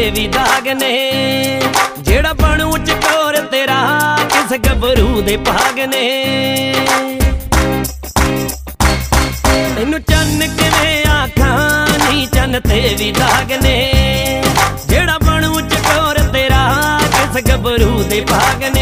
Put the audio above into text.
ਵੀ ਦਾਗ ਨੇ। ਜਿਹੜਾ ਬਣੂ ਚਕੋਰ ਤੇਰਾ ਕਿਸ ਗੱਭਰੂ ਦੇ ਭਾਗ ਨੇ। ਤੈਨੂੰ ਚੰਨ ਕਿਵੇਂ ਆਖਾਂ ਨੀ ਚੰਨ ਤੇ ਵੀ ਦਾਗ ਨੇ। ਜਿਹੜਾ ਬਣੂ ਚਕੋਰ ਤੇਰਾ ਕਿਸ ਗੱਭਰੂ ਦੇ ਭਾਗ ਨੇ।